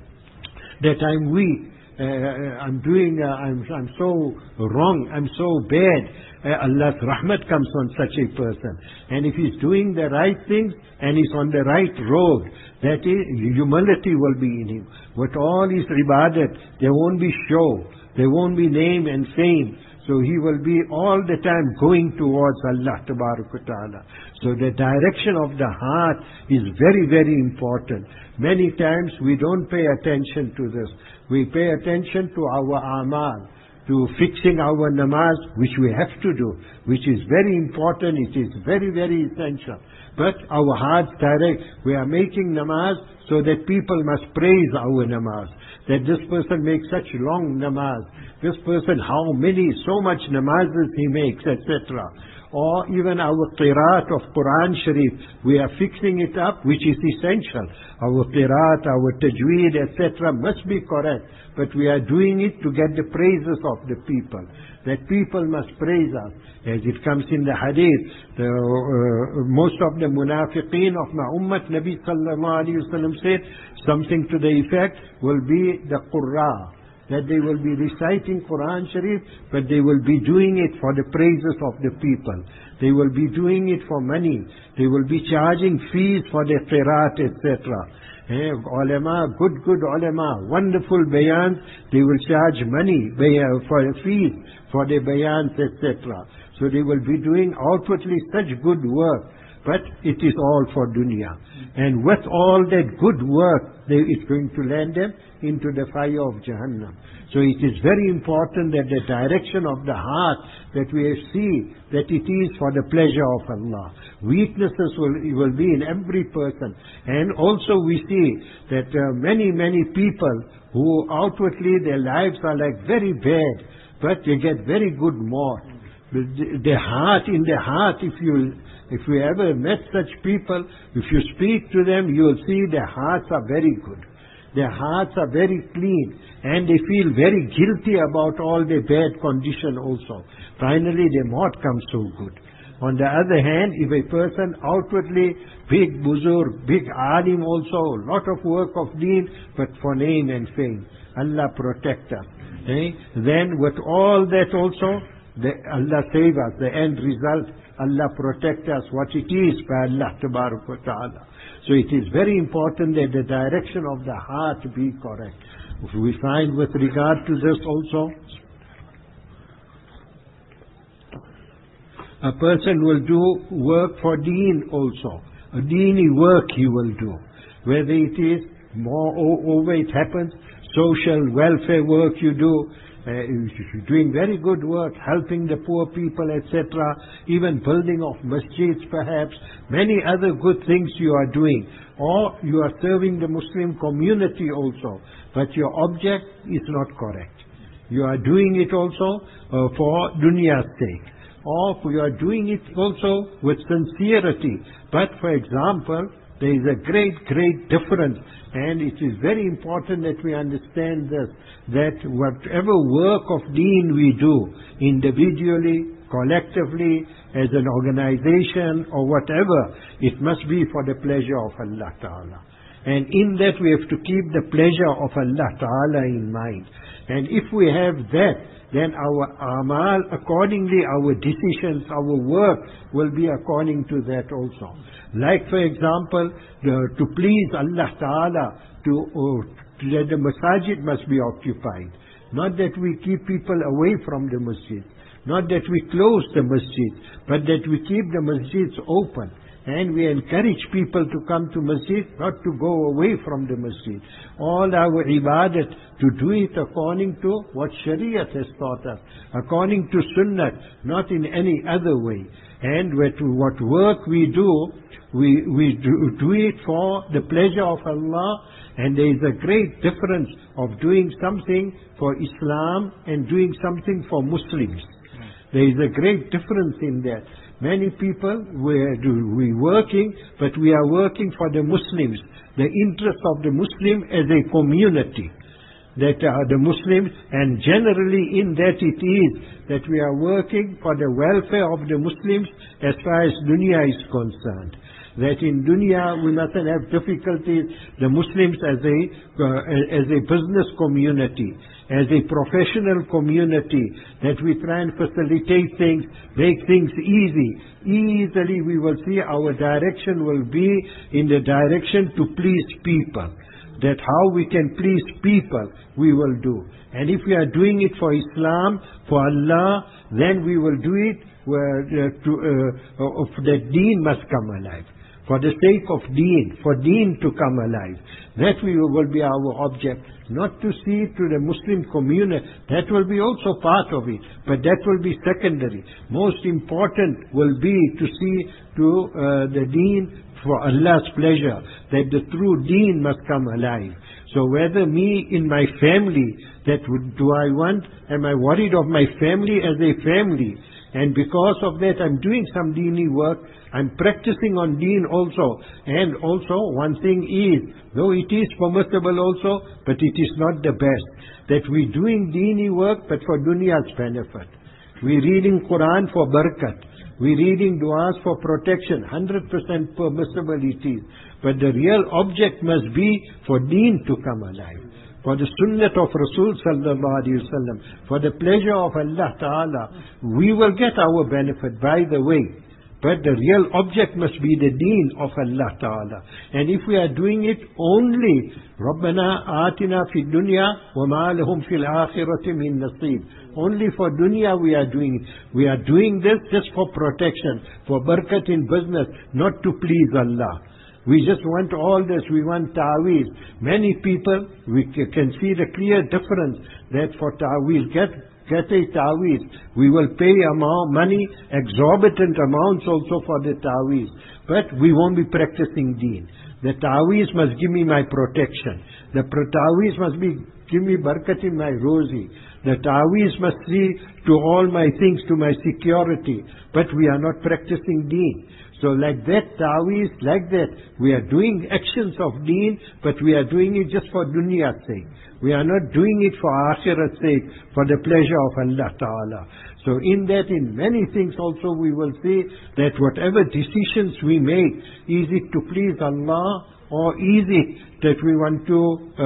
That I'm weak, uh, I'm doing, uh, I'm, I'm so wrong, I'm so bad. Uh, Allah's rahmat comes on such a person. And if he's doing the right things and he's on the right road, that is, humility will be in him. With all his ibadat, there won't be show, there won't be name and fame. So he will be all the time going towards Allah Ta'ala. So the direction of the heart is very, very important. Many times we don't pay attention to this. We pay attention to our amal, to fixing our namaz, which we have to do, which is very important. It is very, very essential. But our hearts direct. We are making namaz so that people must praise our namaz. That this person makes such long namaz. This person, how many, so much namazes he makes, et cetera. or even our qiraat of Quran Sharif, we are fixing it up, which is essential. Our qiraat, our tajweed, et cetera must be correct, but we are doing it to get the praises of the people. That people must praise us. As it comes in the hadith, the, uh, most of the munafiqeen of my ummat, Nabi sallallahu alayhi wa sallam said, something to the effect will be the qurra, that they will be reciting Quran Sharif, but they will be doing it for the praises of the people. They will be doing it for money. They will be charging fees for their qiraat, et cetera. Eh, ulama, good, good ulama, wonderful bayans, they will charge money for fees for their bayans, et cetera. So they will be doing outwardly such good work, but it is all for dunya. And with all that good work, they, it's going to land them into the fire of Jahannam. So it is very important that the direction of the heart, that we see that it is for the pleasure of Allah. Weaknesses will, will be in every person. And also we see that uh, many, many people who outwardly their lives are like very bad, but they get very good more. Their heart, in their heart, if you if you ever met such people, if you speak to them, you will see their hearts are very good. Their hearts are very clean, and they feel very guilty about all their bad condition also. Finally, their maut comes so good. On the other hand, if a person outwardly, big buzur, big alim also, lot of work of deen, but for name and fame, Allah protect us. Eh? Then with all that also, the, Allah save us, the end result, Allah protect us, what it is by Allah Tabarak wa Ta'ala. So it is very important that the direction of the heart be correct. If we find with regard to this also, a person will do work for deen also. A deeni work he will do. Whether it is, moreover it happens, social welfare work you do, Uh, you're doing very good work, helping the poor people, et cetera, even building of masjids perhaps, many other good things you are doing. Or you are serving the Muslim community also, but your object is not correct. You are doing it also uh, for dunya's sake. Or you are doing it also with sincerity. But for example, there is a great, great difference, and it is very important that we understand this, that whatever work of deen we do, individually, collectively, as an organization or whatever, it must be for the pleasure of Allah Ta'ala. And in that we have to keep the pleasure of Allah Ta'ala in mind. And if we have that, then our amal, accordingly our decisions, our work will be according to that also. Like for example, the, to please Allah Ta'ala, to, uh, to that the masajid must be occupied. Not that we keep people away from the masjid. Not that we close the masjid, but that we keep the masjids open. And we encourage people to come to masjid, not to go away from the masjid. All our ibadat, to do it according to what Shariat has taught us, according to Sunnah, not in any other way. And what work we do, we, we do, do it for the pleasure of Allah, and there is a great difference of doing something for Islam and doing something for Muslims. There is a great difference in that. Many people, we are we working, but we are working for the Muslims, the interest of the Muslim as a community, that are the Muslims, and generally in that it is that we are working for the welfare of the Muslims as far as dunya is concerned. That in dunya we mustn't have difficulties, the Muslims as a, uh, as a business community, as a professional community, that we try and facilitate things, make things easy. Easily we will see our direction will be in the direction to please people. That how we can please people, we will do. And if we are doing it for Islam, for Allah, then we will do it where uh, to, uh, uh, that deen must come alive. For the sake of deen, for deen to come alive. That we will be our object, not to see to the Muslim community. That will be also part of it, but that will be secondary. Most important will be to see to uh, the deen for Allah's pleasure, that the true deen must come alive. So whether me in my family, that would, do I want, am I worried of my family as a family? And because of that I'm doing some deeni work, I'm practicing on deen also. And also one thing is, though it is permissible also, but it is not the best, that we're doing deeni work but for dunya's benefit. We're reading Quran for barakat. We're reading du'as for protection. one hundred percent permissible it is. But the real object must be for deen to come alive, for the sunnah of Rasul sallallahu alaihi wasallam, for the pleasure of Allah Ta'ala. We will get our benefit, by the way. But the real object must be the deen of Allah Ta'ala. And if we are doing it only, رَبَّنَا آتِنَا فِي الدُّنْيَا وَمَا لَهُمْ فِي الْآخِرَةِ مِن نَصِيبٍ. Only for dunya we are doing it. We are doing this just for protection, for barakat in business, not to please Allah. We just want all this, we want ta'weez. Many people, we can see the clear difference that for ta'weez, get, get a ta'weez. We will pay amount, money, exorbitant amounts also for the ta'weez. But we won't be practicing deen. The ta'weez must give me my protection. The ta'weez must be, give me barakat in my rosy. The ta'weez must see to all my things, to my security. But we are not practicing deen. So like that ta'weez, like that, we are doing actions of deen, but we are doing it just for dunya's sake. We are not doing it for akhirat's sake, for the pleasure of Allah Ta'ala. So in that, in many things also we will see that whatever decisions we make, is it to please Allah, or is it that we want to,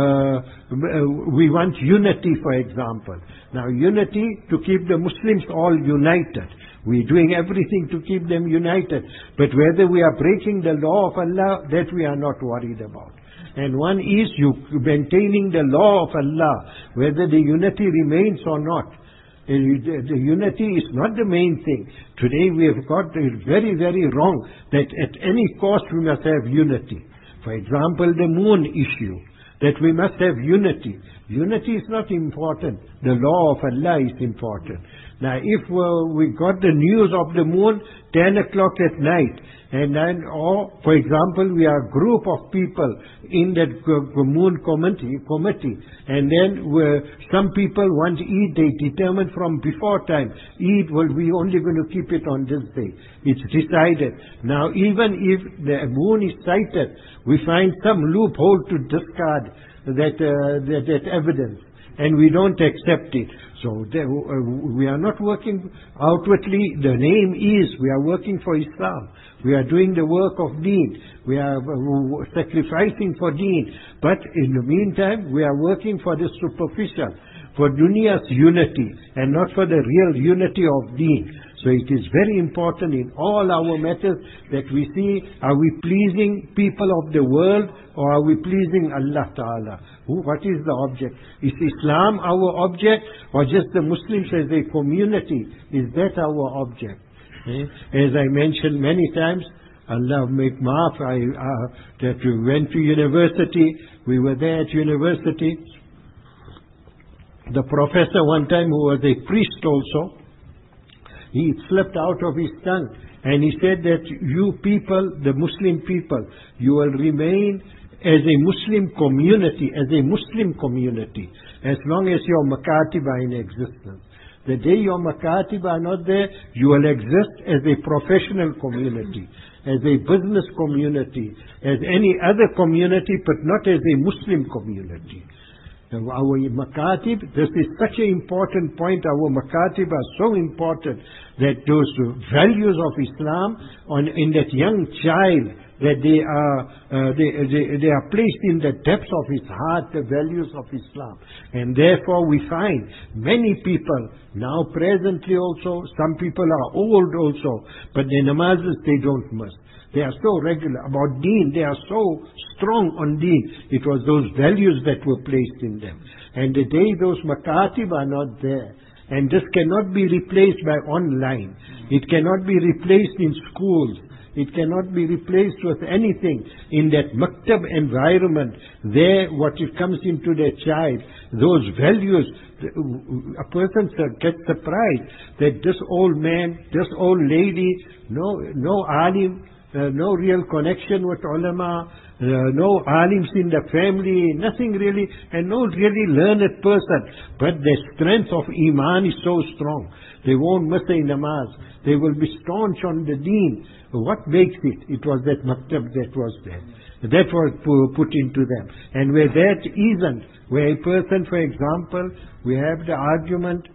uh, we want unity, for example. Now unity, to keep the Muslims all united. We're doing everything to keep them united. But whether we are breaking the law of Allah, that we are not worried about. And one is you maintaining the law of Allah, whether the unity remains or not. The unity is not the main thing. Today we have got it very, very wrong that at any cost we must have unity. For example, the moon issue, that we must have unity. Unity is not important. The law of Allah is important. Now if uh, we got the news of the moon ten o'clock at night, and then, or for example, we are a group of people in that uh, moon committee, committee and then uh, some people want Eid, they determine from before time, Eid, well, we only going to keep it on this day. It's decided. Now even if the moon is sighted, we find some loophole to discard that, uh, that, that evidence, and we don't accept it. So there, uh, we are not working outwardly. The name is, we are working for Islam. We are doing the work of deen. We are uh, sacrificing for deen. But in the meantime, we are working for the superficial, for dunya's unity, and not for the real unity of deen. So it is very important in all our matters that we see, are we pleasing people of the world, or are we pleasing Allah Ta'ala? Who, what is the object? Is Islam our object, or just the Muslims as a community? Is that our object? Eh? As I mentioned many times, Allah make maaf, I, uh, that we went to university, we were there at university. The professor one time, who was a priest also, he slipped out of his tongue, and he said that you people, the Muslim people, you will remain as a Muslim community, as a Muslim community, as long as your makatib are in existence. The day your makatib are not there, you will exist as a professional community, as a business community, as any other community, but not as a Muslim community. Our makatib, this is such an important point. Our makatib are so important that those values of Islam on in that young child, that they are uh, they, they they are placed in the depths of his heart, the values of Islam. And therefore we find many people now presently also, some people are old also, but the namazes they don't miss. They are so regular about deen. They are so strong on deen. It was those values that were placed in them. And the day those makatib are not there, and this cannot be replaced by online. It cannot be replaced in schools. It cannot be replaced with anything. In that maktab environment, there what it comes into their child, those values, a person gets surprised that this old man, this old lady, no, no alim, uh, no real connection with ulama, uh, no alims in the family, nothing really, and no really learned person. But the strength of iman is so strong. They won't miss a namaz. They will be staunch on the deen. What makes it? It was that maktab that was there. That was put into them. And where that isn't, where a person, for example, we have the argument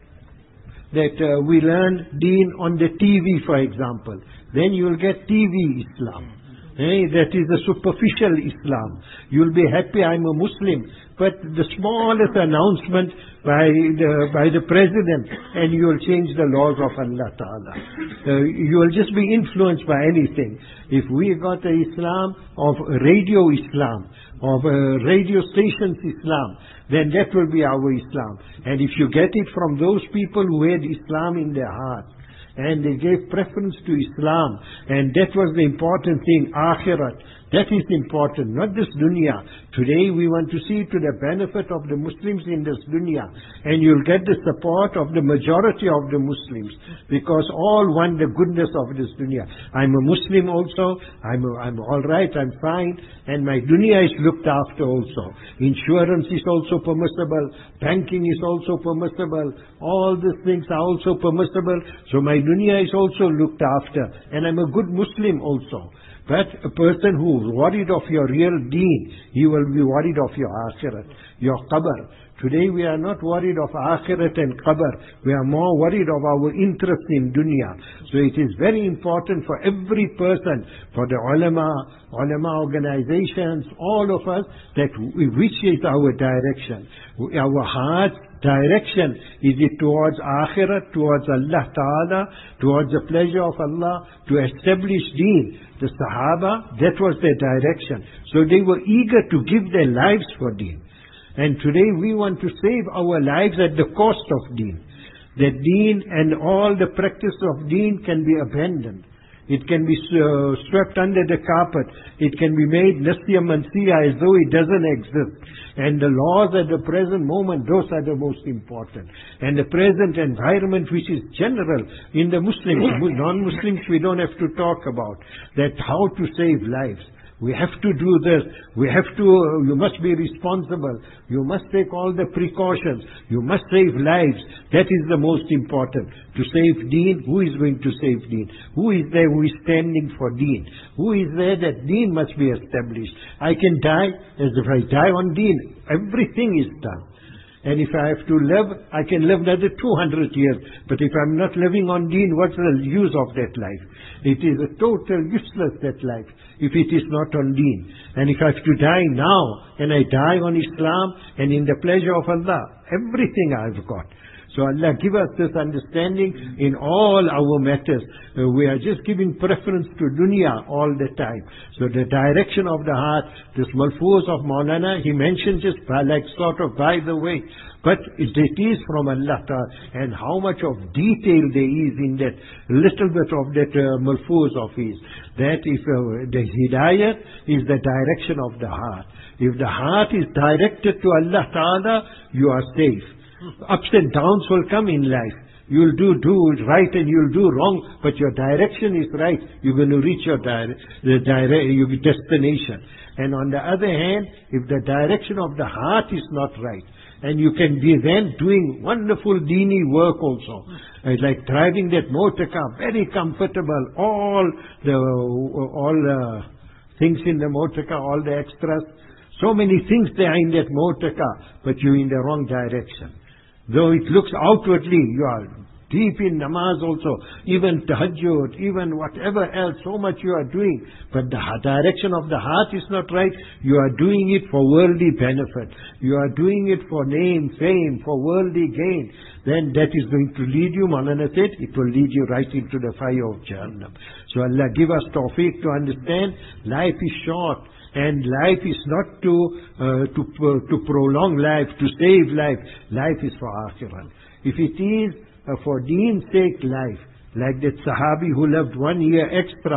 that uh, we learn deen on the T V, for example. Then you will get T V Islam. Hey, that is the superficial Islam. You'll be happy, I'm a Muslim. But the smallest announcement by the, by the president, and you will change the laws of Allah Ta'ala. Uh, you will just be influenced by anything. If we got a Islam of radio Islam, of uh, radio stations Islam, then that will be our Islam. And if you get it from those people who had Islam in their heart, and they gave preference to Islam, and that was the important thing, akhirat. That is important, not this dunya. Today we want to see to the benefit of the Muslims in this dunya, and you'll get the support of the majority of the Muslims, because all want the goodness of this dunya. I'm a Muslim also, I'm, a, I'm all right, I'm fine, and my dunya is looked after also. Insurance is also permissible, banking is also permissible, all these things are also permissible, so my dunya is also looked after, and I'm a good Muslim also. But a person who is worried of your real deen, he will be worried of your akhirat, your qabr. Today we are not worried of akhirat and qabr. We are more worried of our interest in dunya. So it is very important for every person, for the ulama, ulama organizations, all of us, that we, which is our direction. Our heart direction, is it towards akhirat, towards Allah Ta'ala, towards the pleasure of Allah, to establish deen. The Sahaba, that was their direction. So they were eager to give their lives for deen. And today we want to save our lives at the cost of deen. That deen and all the practice of deen can be abandoned. It can be uh, swept under the carpet. It can be made nasya mansiya, as though it doesn't exist. And the laws at the present moment, those are the most important. And the present environment, which is general in the Muslims, non-Muslims we don't have to talk about, that how to save lives. We have to do this. We have to, uh, you must be responsible. You must take all the precautions. You must save lives. That is the most important. To save deen, who is going to save deen? Who is there who is standing for deen? Who is there that deen must be established? I can die, as if I die on deen. Everything is done. And if I have to live, I can live another two hundred years. But if I'm not living on deen, what's the use of that life? It is a total useless, that life, if it is not on deen. And if I have to die now, and I die on Islam, and in the pleasure of Allah, everything I've got. So Allah give us this understanding in all our matters. Uh, we are just giving preference to dunya all the time. So the direction of the heart, this Malfuz of Maulana, he mentions just by, like sort of by the way. But it, it is from Allah Ta'ala. And how much of detail there is in that little bit of that uh, Malfuz of his. That if uh, the hidayah is the direction of the heart. If the heart is directed to Allah Ta'ala, you are safe. Ups and downs will come in life. You'll do do right and you'll do wrong, but your direction is right. You're going to reach your dire, the dire, your destination. And on the other hand, if the direction of the heart is not right, and you can be then doing wonderful dini work also, it's like driving that motor car, very comfortable, all the all the things in the motor car, all the extras, so many things there in that motor car, but you're in the wrong direction. Though it looks outwardly, you are deep in namaz also, even tahajjud, even whatever else, so much you are doing. But the direction of the heart is not right. You are doing it for worldly benefit. You are doing it for name, fame, for worldly gain. Then that is going to lead you, Maulana said, it will lead you right into the fire of Jahannam. So Allah give us tawfiq to understand, life is short. And life is not to uh, to uh, to prolong life, to save life. Life is for akhirah. If it is uh, for deen's sake life, like that Sahabi who lived one year extra,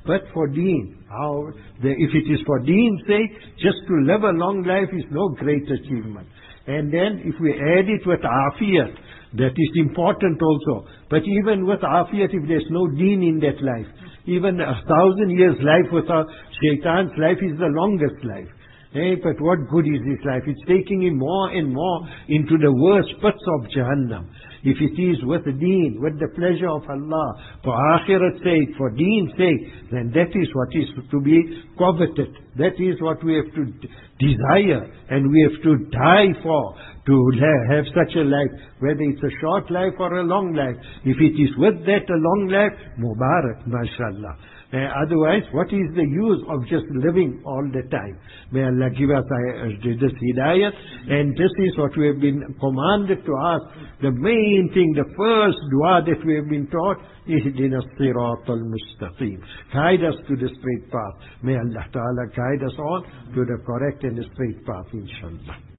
but for deen. How, the, if it is for deen's sake, just to live a long life is no great achievement. And then if we add it with afiyat, that is important also. But even with afiyat, if there's no deen in that life, even a thousand years life without shaitan's life is the longest life. Hey, but what good is this life? It's taking him more and more into the worst pits of Jahannam. If it is with deen, with the pleasure of Allah, for akhirat's sake, for deen's sake, then that is what is to be coveted. That is what we have to desire, and we have to die for, to have such a life, whether it's a short life or a long life. If it is with that a long life, Mubarak, mashallah. Uh, otherwise, what is the use of just living all the time? May Allah give us uh, this hidayat, and this is what we have been commanded to ask. The main thing, the first dua that we have been taught, Ihdina as-sirat al-mustaqim. Guide us to the straight path. May Allah Ta'ala guide us all to the correct and the straight path, inshallah.